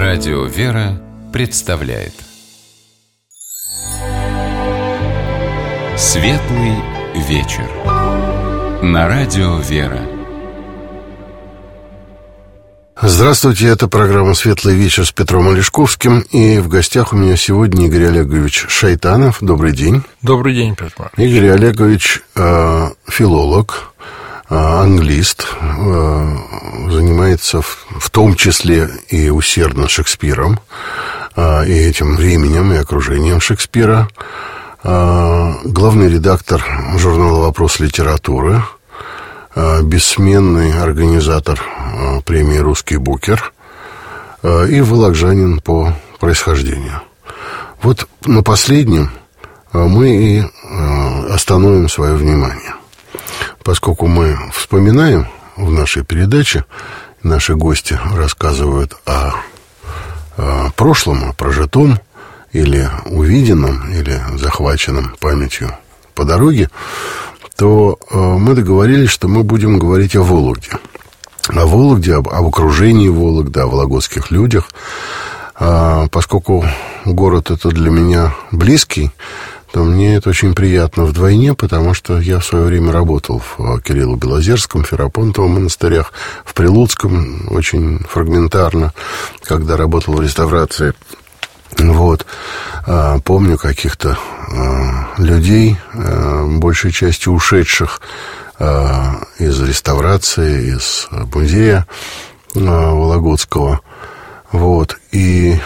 Радио «Вера» представляет Светлый вечер на Радио «Вера». Здравствуйте, это программа «Светлый вечер» с Петром Олешковским. И в гостях у меня сегодня Игорь Олегович Шайтанов. Добрый день. Добрый день, Петр. Игорь Олегович филолог, англист, занимается в том числе и усердно Шекспиром, и этим временем, и окружением Шекспира. Главный редактор журнала «Вопрос литературы», бессменный организатор премии «Русский букер» и волокжанин по происхождению. Вот на последнем мы и остановим свое внимание. Поскольку мы вспоминаем в нашей передаче, наши гости рассказывают о прошлом, о прожитом, или увиденном, или захваченном памятью по дороге, то мы договорились, что мы будем говорить о Вологде. О Вологде, об окружении Вологды, о вологодских людях. Поскольку город это для меня близкий, то мне это очень приятно вдвойне, потому что я в свое время работал в Кирилло-Белозерском, Ферапонтовом монастырях, в Прилуцком очень фрагментарно, когда работал в реставрации. Вот. Помню каких-то людей, большей частью ушедших из реставрации, из музея Вологодского. Вот. И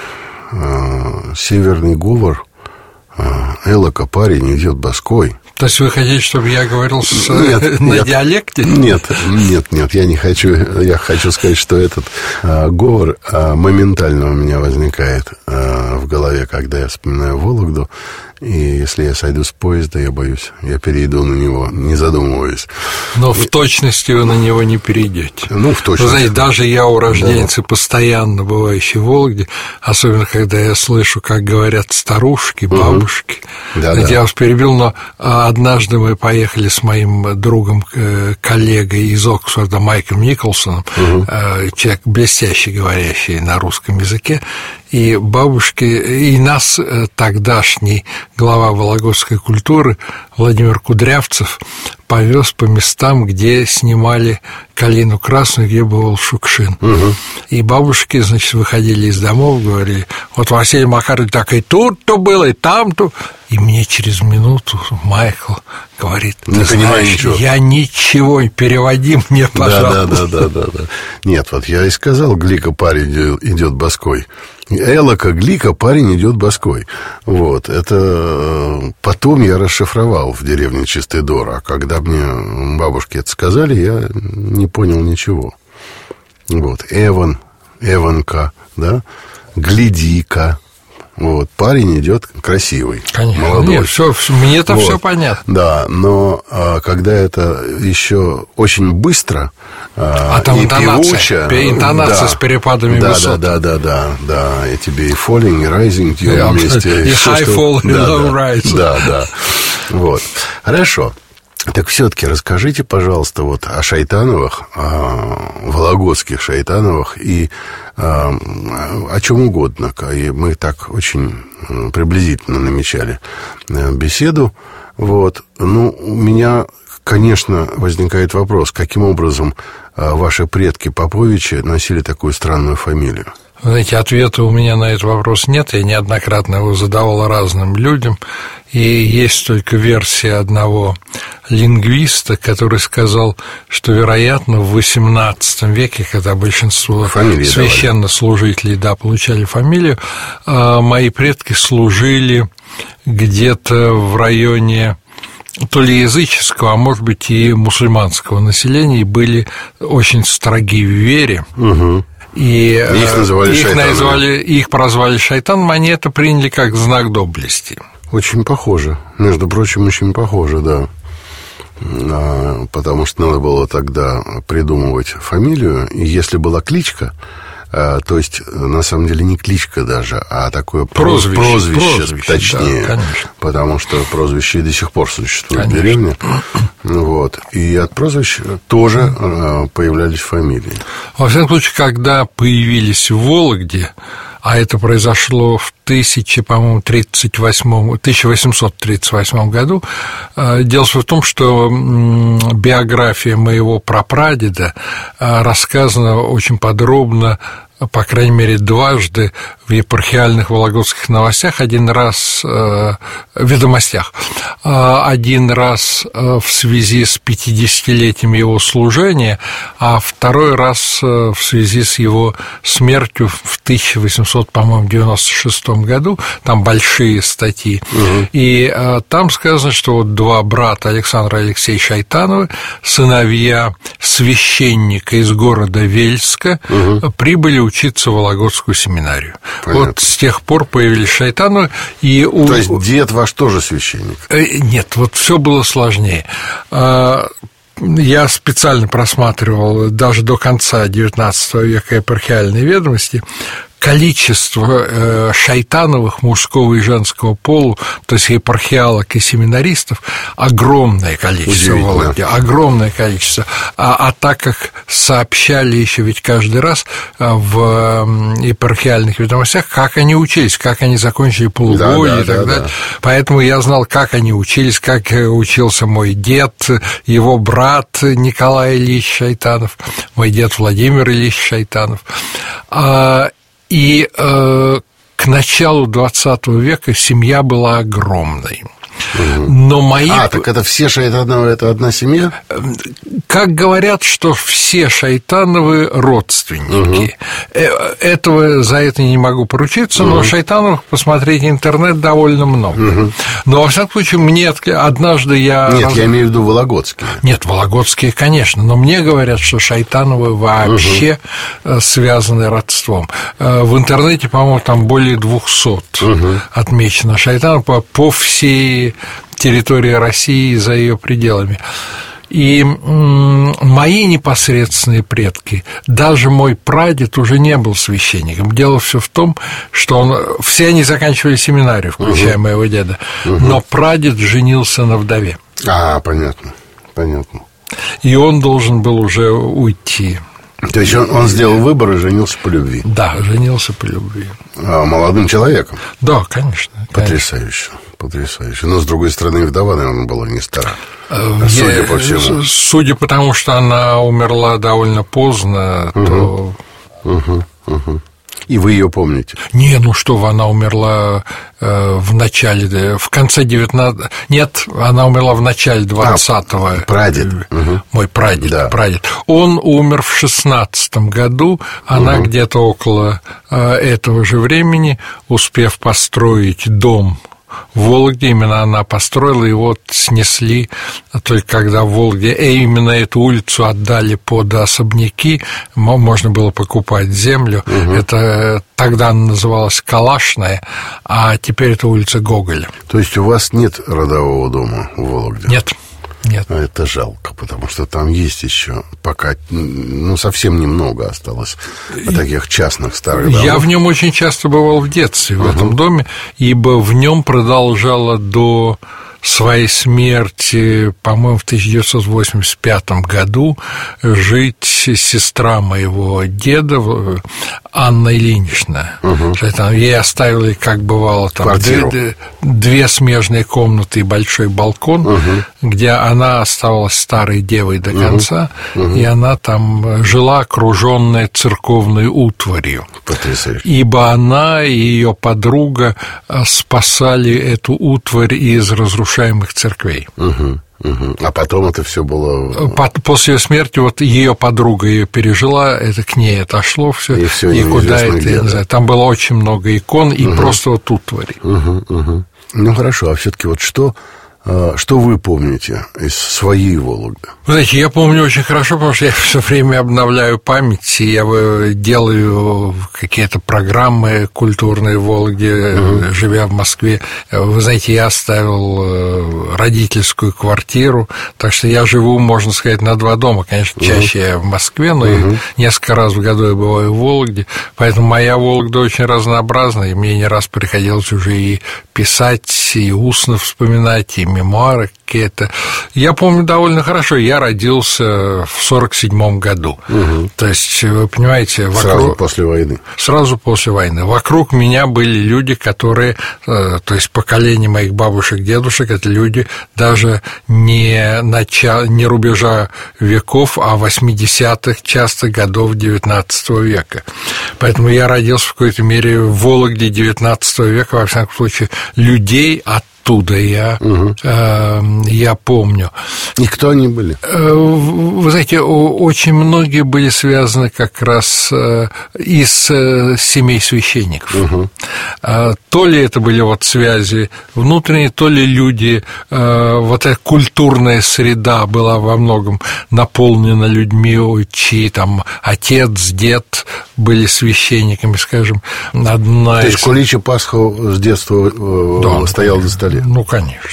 северный говор «Элока, парень идет боской». То есть вы хотите, чтобы я говорил на диалекте? Нет, я не хочу. Я хочу сказать, что этот говор моментально у меня возникает в голове, когда я вспоминаю Вологду. И если я сойду с поезда, я боюсь, я перейду на него, не задумываясь. Но в точности вы на него не перейдете. Ну, в точности. Вы знаете, даже я, урожденец и постоянно бывающий в Вологде, особенно когда я слышу, как говорят старушки, бабушки. Я вас перебил, но однажды мы поехали с моим другом, коллегой из Оксфорда Майком Николсоном, человек блестяще говорящий на русском языке, и бабушки, и нас тогдашний глава вологодской культуры Владимир Кудрявцев повез по местам, где снимали «Калину красную», где бывал Шукшин. И бабушки, значит, выходили из домов, говорили: вот Василий Макарович так и тут-то было, и там-то. И мне через минуту Майкл говорит: ты знаешь, я ничего, переводи мне, пожалуйста. Да. Нет, вот я и сказал: глика, парень идет боской. Элока, глика, парень идет боской. Вот, это потом я расшифровал в деревне Чистый Дор. А когда мне бабушки это сказали, я не понял ничего. Вот, Эванка, да, гляди-ка. Вот, парень идет красивый, конечно, молодой. Нет, мне-то вот. Все понятно. Да, но когда это еще очень быстро там и интонация, интонация с перепадами высот. Да, и тебе и falling, и rising идем вместе. И high fall, и low rise. Да. Вот, хорошо. Так все-таки расскажите, пожалуйста, вот о Шайтановых, о вологодских Шайтановых и о чем угодно. И мы так очень приблизительно намечали беседу. Вот. Ну, у меня, конечно, возникает вопрос, каким образом ваши предки Поповичи носили такую странную фамилию? Знаете, ответа у меня на этот вопрос нет. Я неоднократно его задавал разным людям. И есть только версия одного лингвиста, который сказал, что, вероятно, в XVIII веке, когда большинство священнослужителей получали фамилию, мои предки служили где-то в районе то ли языческого, а может быть и мусульманского населения, и были очень строги в вере. И их прозвали шайтаном, они это приняли как знак доблести. Очень похоже, между прочим, очень похоже, да. Потому что надо было тогда придумывать фамилию, и если была кличка, то есть, на самом деле, не кличка даже, а такое прозвище точнее, да, потому что прозвище и до сих пор существует в деревне. Вот. И от прозвищ тоже появлялись фамилии. Во всяком случае, когда появились в Вологде, а это произошло в 1838 году. Дело в том, что биография моего прапрадеда рассказана очень подробно, по крайней мере, дважды в епархиальных вологодских новостях, один раз в ведомостях, один раз в связи с 50-летием его служения, а второй раз в связи с его смертью в 1896 году, там большие статьи, и там сказано, что вот два брата Александра и Алексей Шайтановы, сыновья священника из города Вельска, прибыли учиться в Вологодскую семинарию. Понятно. Вот с тех пор появились Шайтановы. То есть дед ваш тоже священник? Нет, вот все было сложнее. Я специально просматривал даже до конца XIX века епархиальные ведомости. Количество Шайтановых мужского и женского пола, то есть епархиалок и семинаристов, огромное количество в Вологде, огромное количество. А так как сообщали еще ведь каждый раз в епархиальных ведомостях, как они учились, как они закончили полугодие и так далее. Поэтому я знал, как они учились, как учился мой дед, его брат Николай Ильич Шайтанов, мой дед Владимир Ильич Шайтанов. И к началу XX века семья была огромной. Но мои... так это все Шайтановы, это одна семья? Как говорят, что все Шайтановы родственники. Этого за это не могу поручиться, но Шайтановых посмотреть интернет довольно много. Но, во всяком случае, мне однажды я... Нет, я имею в виду вологодские. Нет, вологодские, конечно, но мне говорят, что Шайтановы вообще связаны родством. В интернете, по-моему, там более 200 отмечено Шайтанов по всей территории России и за ее пределами. И мои непосредственные предки, даже мой прадед уже не был священником. Дело все в том, что все они заканчивали семинарию, включая моего деда, но прадед женился на вдове. Понятно. И он должен был уже уйти. То есть он сделал выбор и женился по любви? Да, женился по любви. Молодым человеком? Да, конечно. Потрясающе. Но, с другой стороны, вдова, наверное, была не стара. Судя по всему. Судя по тому, что она умерла довольно поздно, то... И вы ее помните? Не, ну что вы, она умерла в конце 19... Нет, она умерла в начале 20-го. Прадед. Мой прадед. Он умер в 16-м году, она где-то около этого же времени, успев построить дом в Вологде, именно она построила, и вот снесли только когда в Вологде, именно эту улицу отдали под особняки, можно было покупать землю, это тогда она называлась Калашная, а теперь это улица Гоголя. То есть у вас нет родового дома в Вологде? Нет. Это жалко, потому что там есть еще пока, совсем немного осталось таких частных старых домов. Я в нем очень часто бывал в детстве, в этом доме, ибо в нем продолжала до своей смерти, по-моему, в 1985 году жить сестра моего деда Анна Ильинична. Ей оставили, как бывало, там две смежные комнаты и большой балкон, где она оставалась старой девой до конца, и она там жила, окруженная церковной утварью. Потрясающе. Ибо она и ее подруга спасали эту утварь из разрушаемых церквей. А потом это все было... После ее смерти вот ее подруга ее пережила, это к ней отошло все, и куда это, я не знаю. Там было очень много икон и просто вот утвари. Ну хорошо, а все-таки вот что вы помните из своей Вологды? Вы знаете, я помню очень хорошо, потому что я все время обновляю память, и я делаю какие-то программы культурные в Вологде, живя в Москве. Вы знаете, я оставил родительскую квартиру, так что я живу, можно сказать, на два дома. Конечно, чаще я в Москве, но и несколько раз в году я бываю в Вологде, поэтому моя Вологда очень разнообразна, и мне не раз приходилось уже и писать, и устно вспоминать, и мемуары какие-то. Я помню довольно хорошо, я родился в 1947 году. То есть, вы понимаете, сразу после войны. Сразу после войны. Вокруг меня были люди, которые, то есть поколение моих бабушек, дедушек, это люди даже не рубежа веков, а 80-х часто годов XIX века. Поэтому я родился в какой-то мере в Вологде XIX века, во всяком случае, людей оттуда я помню. И кто они были? Вы знаете, очень многие были связаны как раз из семей священников. То ли это были вот связи внутренние, то ли люди, вот эта культурная среда была во многом наполнена людьми, чьи там отец, дед были священниками, скажем. То есть Кулича Пасха с детства стоял на столе? Ну, конечно.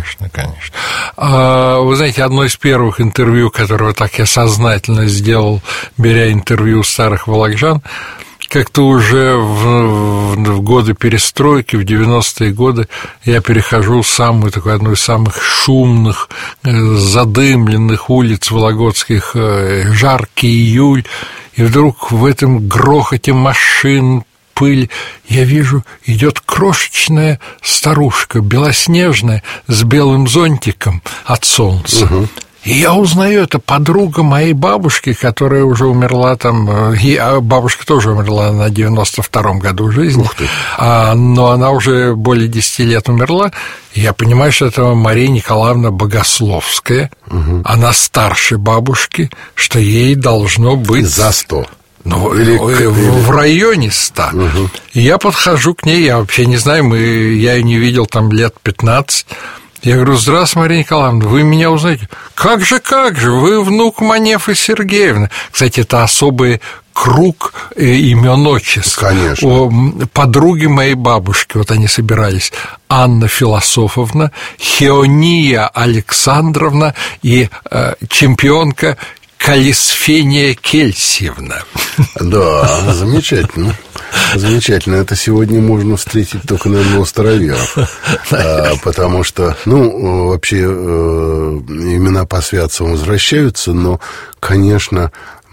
Вы знаете, одно из первых интервью, которое так я сознательно сделал, беря интервью у старых волокжан, как-то уже в годы перестройки, в 90-е годы, я перехожу одну из самых шумных, задымленных улиц вологодских, жаркий июль, и вдруг в этом грохоте машин, пыль, я вижу, идет крошечная старушка, белоснежная, с белым зонтиком от солнца. И я узнаю, это подруга моей бабушки, которая уже умерла там, бабушка тоже умерла на 92-м году жизни, но она уже более 10 лет умерла, и я понимаю, что это Мария Николаевна Богословская, она старше бабушки, что ей должно быть... За 100. В районе 100. И я подхожу к ней, я вообще не знаю, я ее не видел там лет 15. Я говорю: здравствуйте, Мария Николаевна, вы меня узнаете? Как же, вы внук Манефы Сергеевны. Кстати, это особый круг имен отчеств. Конечно. Подруги моей бабушки, вот они собирались: Анна Философовна, Хеония Александровна и чемпионка Калисфения Кельсиевна. Да, замечательно. Замечательно. Это сегодня можно встретить только, наверное, у староверов. Потому что, вообще имена по святцам возвращаются, но, конечно,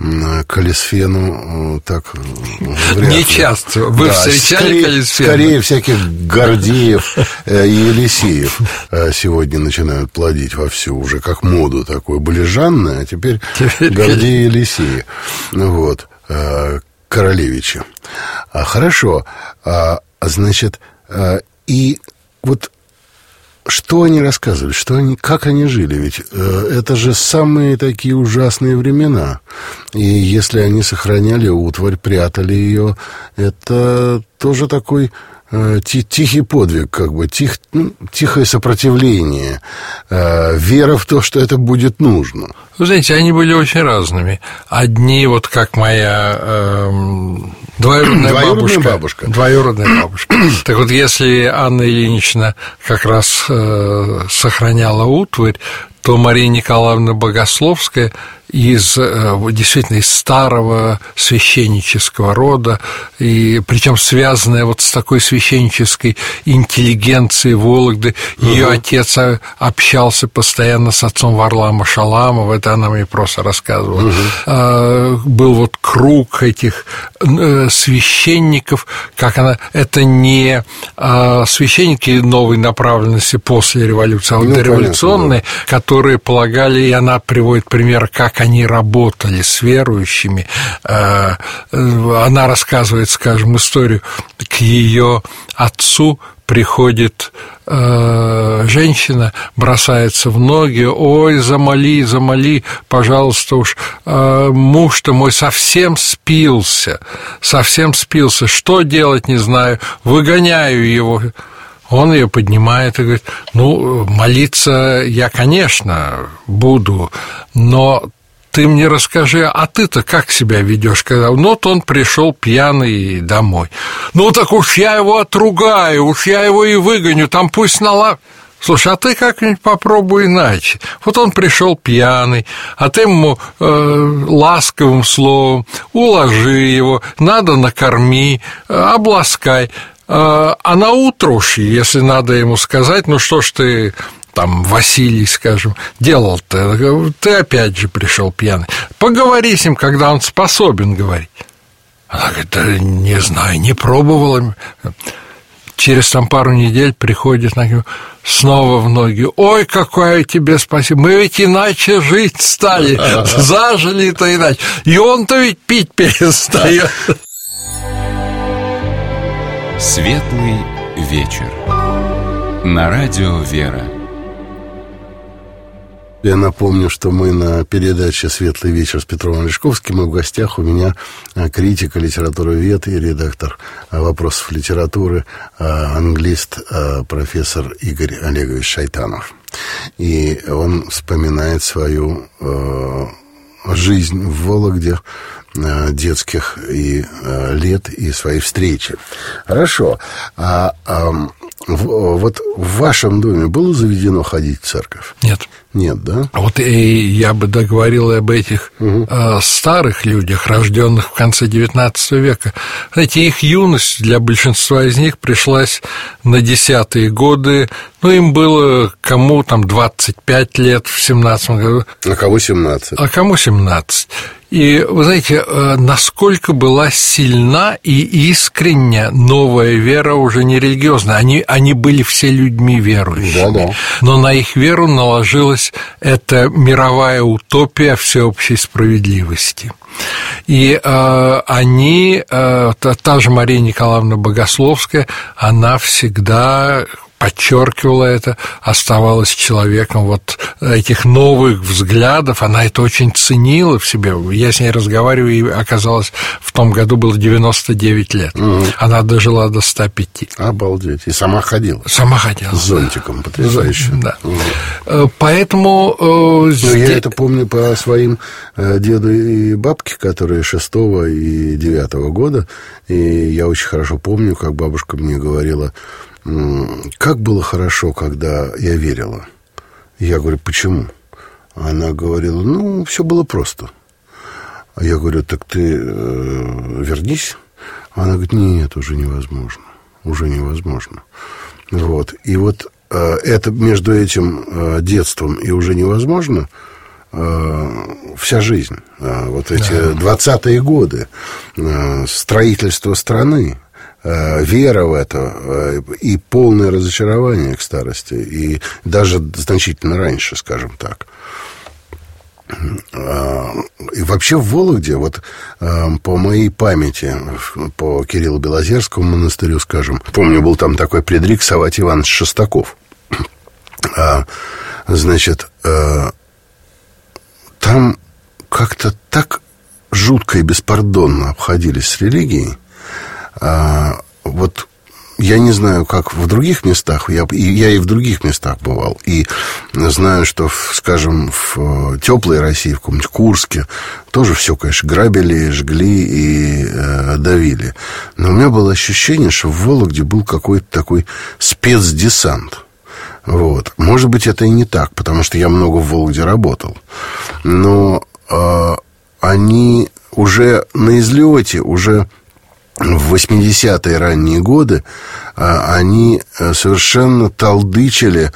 Калисфену так вряд ли. Не часто. Вы встречали Калисфену? Скорее всяких Гордеев и Елисеев сегодня начинают плодить вовсю, уже как моду такой. Были Жанны, а теперь Гордеи и Елисеи. Вот. Королевичи. Хорошо. Значит, и вот что они рассказывали, как они жили? Ведь это же самые такие ужасные времена. И если они сохраняли утварь, прятали ее, это тоже такой тихий подвиг, как бы тихое сопротивление, вера в то, что это будет нужно. Вы знаете, они были очень разными. Одни, вот как моя двоюродная бабушка. Так вот, если Анна Ильинична как раз сохраняла утварь, то Мария Николаевна Богословская действительно из старого священнического рода, и причем связанная вот с такой священнической интеллигенцией Вологды. Ее отец общался постоянно с отцом Варлама Шаламова, это она мне просто рассказывала. Был вот круг этих священников, это не священники новой направленности после революции, а дореволюционные, которые полагали, и она приводит пример, как они работали с верующими. Она рассказывает, скажем, историю. К ее отцу приходит женщина, бросается в ноги: ой, замоли, пожалуйста уж, муж-то мой совсем спился, что делать не знаю, выгоняю его. Он ее поднимает и говорит: молиться я, конечно, буду, но ты мне расскажи, а ты-то как себя ведешь, когда он пришел пьяный домой? Так уж я его отругаю, уж я его и выгоню, там пусть Слушай, а ты как-нибудь попробуй иначе. Вот он пришел пьяный, а ты ему ласковым словом уложи его, надо накорми, обласкай. А наутро уж, если надо ему сказать: что ж ты там Василий, скажем, делал-то? Ты опять же пришел пьяный. Поговори с ним, когда он способен говорить. Она говорит: да не знаю, не пробовала. Через там пару недель приходит снова в ноги. Ой, какое тебе спасибо. Мы ведь иначе жить стали. Зажили-то иначе. И он-то ведь пить перестает. Светлый вечер. На радио «Вера». Я напомню, что мы на передаче «Светлый вечер» с Петровым Олешковским, и в гостях у меня критик литературовед и редактор вопросов литературы, англист, профессор Игорь Олегович Шайтанов. И он вспоминает свою жизнь в Вологде, детских и лет, и свои встречи. Хорошо. Вот в вашем доме было заведено ходить в церковь? Нет. Нет, да? Вот и я бы договорил об этих старых людях, рожденных в конце XIX века. Знаете, их юность для большинства из них пришлась на 10-е годы. Ну, им было кому там 25 лет в 17 году. А кому 17? А кому 17. И, вы знаете, насколько была сильна и искренняя новая вера, уже не религиозная. Они были все людьми верующими. Да. Но на их веру наложилась эта мировая утопия всеобщей справедливости. И они, та же Мария Николаевна Богословская, она всегда подчеркивала это, оставалась человеком вот этих новых взглядов, она это очень ценила в себе. Я с ней разговариваю, и оказалось, в том году было 99 лет. Она дожила до 105. Обалдеть. И сама ходила? Сама ходила. С зонтиком, потрясающе. Да. Поэтому... Я это помню по своим деду и бабке, которые 6 и 9 года, и я очень хорошо помню, как бабушка мне говорила: как было хорошо, когда я верила. Я говорю: почему? Она говорила: все было просто. А я говорю: так ты вернись. Она говорит: нет, уже невозможно. Уже невозможно. Вот. И вот это между этим детством и уже невозможно вся жизнь. Вот эти 20-е годы, строительство страны, вера в это и полное разочарование к старости, и даже значительно раньше, скажем так. И вообще в Вологде, вот по моей памяти, по Кириллу Белозерскому монастырю, скажем, помню, был там такой предрик Савватий Иванович Шестаков. Значит, там как-то так жутко и беспардонно обходились с религией. Вот я не знаю, как в других местах, я и в других местах бывал, и знаю, что, скажем, в теплой России, в каком-нибудь Курске, тоже все, конечно, грабили, жгли и давили. Но у меня было ощущение, что в Вологде был какой-то такой спецдесант. Вот. Может быть, это и не так, потому что я много в Вологде работал. Но они уже на излете, уже в 80-е ранние годы они совершенно толдычили,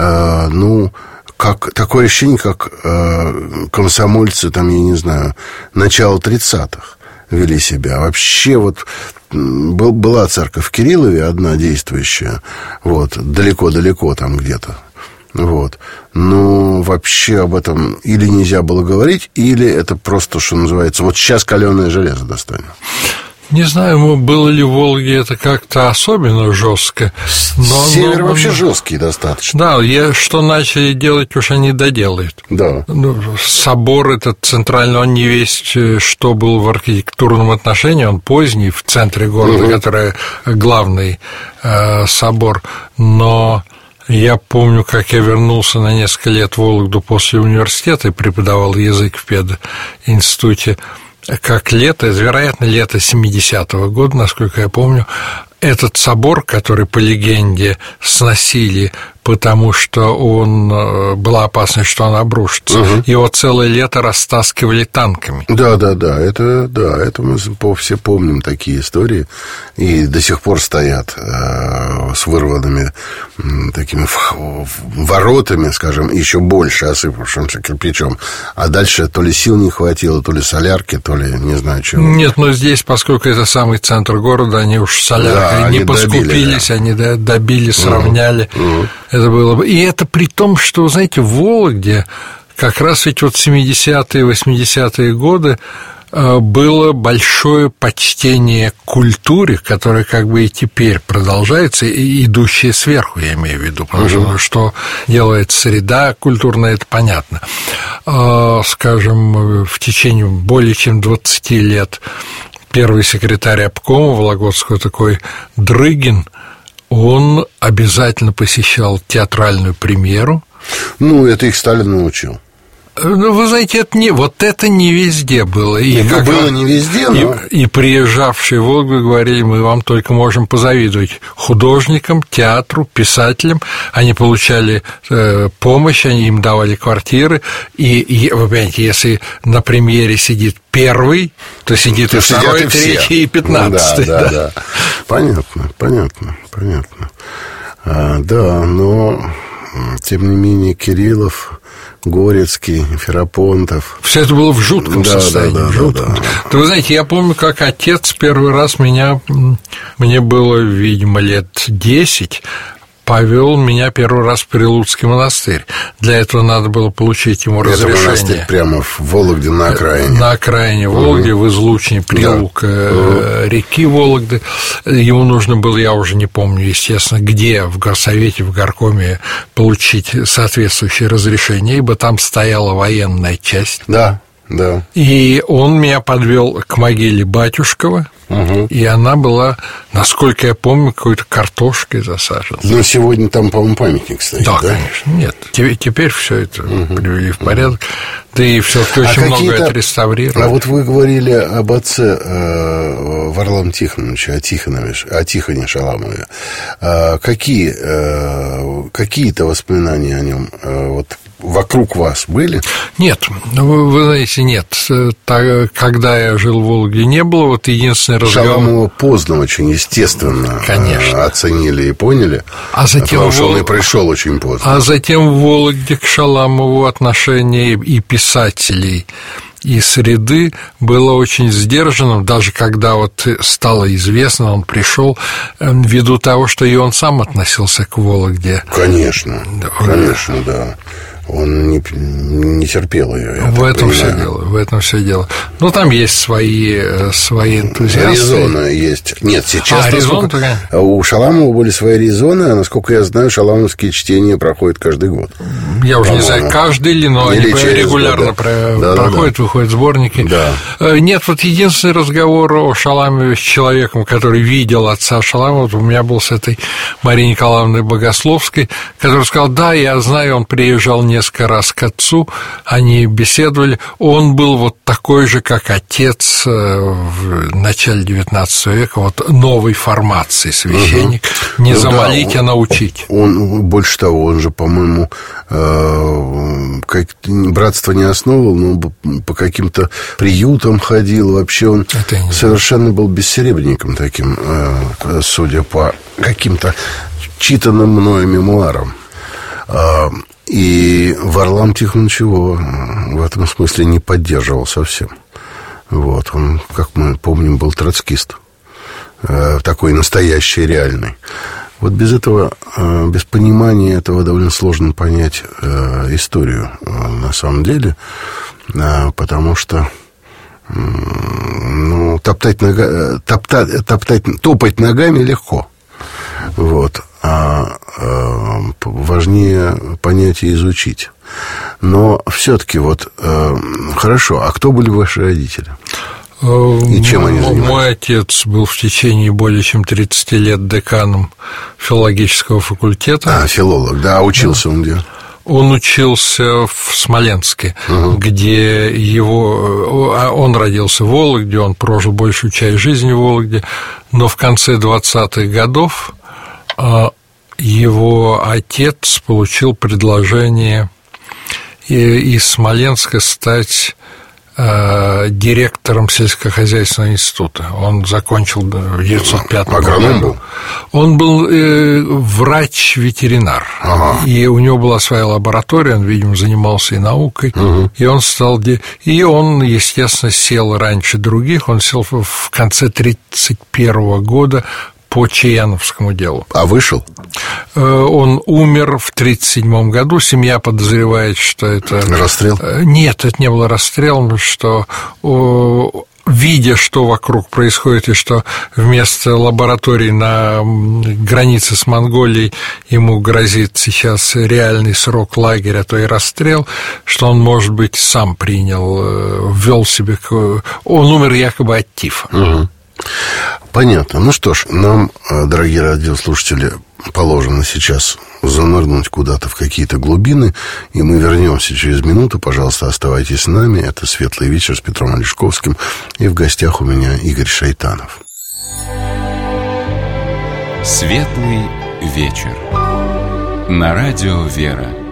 как, такое ощущение, как комсомольцы, там, я не знаю, начала 30-х вели себя. Вообще вот была церковь в Кириллове, одна действующая, вот, далеко-далеко там где-то. Вот. Но вообще об этом или нельзя было говорить, или это просто, что называется, вот сейчас каленое железо достанем. Не знаю, было ли в Волге это как-то особенно жестко. Север вообще жесткий достаточно. Да, что начали делать, уж они доделают. Да. Собор этот центральный, он не весь, что был в архитектурном отношении, он поздний, в центре города, который главный собор. Но я помню, как я вернулся на несколько лет в Вологду после университета и преподавал язык в пединституте. Как лето, вероятно, лето 70-го года, насколько я помню, этот собор, который, по легенде, сносили потому что была опасность, что он обрушится. Его целое лето растаскивали танками. Да, это мы все помним такие истории, и до сих пор стоят с вырванными такими воротами, скажем, еще больше осыпавшимся кирпичом, а дальше то ли сил не хватило, то ли солярки, то ли не знаю чего. Нет, но здесь, поскольку это самый центр города, они уж соляркой не поскупились, они добили, сравняли. Это было бы. И это при том, что, знаете, в Вологде как раз ведь вот 70-е, 80-е годы было большое почтение к культуре, которое как бы и теперь продолжается, и идущее сверху, я имею в виду, потому что делает среда культурная, это понятно. Скажем, в течение более чем 20 лет первый секретарь обкома Вологодского, такой Дрыгин, он обязательно посещал театральную премьеру. Ну, это их Сталин научил. Ну, вы знаете, это не везде было. Было не везде, но... И приезжавшие в Волгу говорили, мы вам только можем позавидовать художникам, театру, писателям. Они получали помощь, они им давали квартиры. И вы понимаете, если на премьере сидит первый, то сидит и второй, и третий, и 15-й. Да. Понятно. Да, но, тем не менее, Кириллов, Горецкий, Ферапонтов. Все это было в жутком состоянии. Да. Вы знаете, я помню, как отец первый раз мне было, видимо, лет 10, повел меня первый раз в Прилуцкий монастырь. Для этого надо было получить ему разрешение. Это монастырь прямо в Вологде, на окраине. На окраине Вологды, в излучине Прилука, реки Вологды. Ему нужно было, я уже не помню, естественно, где, в горсовете, в горкоме получить соответствующее разрешение, ибо там стояла военная часть. Да. И он меня подвел к могиле Батюшкова, и она была, насколько я помню, какой-то картошкой засажена. Но сегодня там, по-моему, памятник стоит. Да, конечно. Нет, теперь все это привели в порядок. Да и все-таки очень много отреставрировали. А вот вы говорили об отце Варлам Тихоновиче, о Тихоне Шаламове. Какие-то воспоминания о нем вот вокруг вас были? Нет, вы знаете, нет. Когда я жил в Вологде, не было. Вот единственный разговор... Шаламова поздно очень, естественно, конечно, оценили и поняли, потому что он и пришел очень поздно. А затем в Вологде к Шаламову отношение и писателей, и среды было очень сдержанным, даже когда вот стало известно, он пришел, ввиду того, что и он сам относился к Вологде. Конечно, да. Он не терпел ее. В этом все дело. Ну, там есть свои энтузиасты. Резоны есть. Нет, сейчас у Шаламова были свои резоны, а насколько я знаю, шаламовские чтения проходят каждый год. Я уже не знаю, каждый ли, но они регулярно проходят, выходят сборники. Да. Нет, вот единственный разговор о Шаламове с человеком, который видел отца Шаламова, у меня был с этой Марией Николаевной Богословской, которая сказала, да, я знаю, он приезжал несколько раз к отцу, они беседовали, он был вот такой же, как отец в начале XIX века, вот новой формации священник, не замолить, а научить. Он, больше того, он же, по-моему, братство не основывал, но по каким-то приютам ходил, вообще он совершенно был бессеребренником таким, судя по каким-то читанным мною мемуарам. И Варлам Тихонович его в этом смысле не поддерживал совсем. Вот, он, как мы помним, был троцкист, такой настоящий, реальный. Вот без этого, без понимания этого довольно сложно понять историю на самом деле, потому что топать ногами легко. Вот. А важнее понять и изучить. Но все-таки вот хорошо, а кто были ваши родители? И чем они занимались? Мой отец был в течение более чем 30 лет деканом филологического факультета. Филолог, да, учился он где? Он учился в Смоленске, где он родился в Вологде, он прожил большую часть жизни в Вологде, но в конце 20-х годов его отец получил предложение из Смоленска стать директором сельскохозяйственного института. Он закончил в 1905 году. Он был врач-ветеринар. И у него была своя лаборатория, он, видимо, занимался и наукой. И он стал... И он, естественно, сел раньше других. Он сел в конце 1931 года по Чаяновскому делу. А вышел? Он умер в 1937 году. Семья подозревает, что это... Расстрел? Нет, это не было расстрелом, что... Видя, что вокруг происходит, и что вместо лаборатории на границе с Монголией ему грозит сейчас реальный срок лагеря, а то и расстрел, что он, может быть, сам принял, ввел себе... Он умер якобы от тифа. Понятно. Ну что ж, нам, дорогие радиослушатели, положено сейчас занырнуть куда-то в какие-то глубины, и мы вернемся через минуту. Пожалуйста, оставайтесь с нами. Это «Светлый вечер» с Петром Олешковским, и в гостях у меня Игорь Шайтанов. «Светлый вечер» на радио «Вера».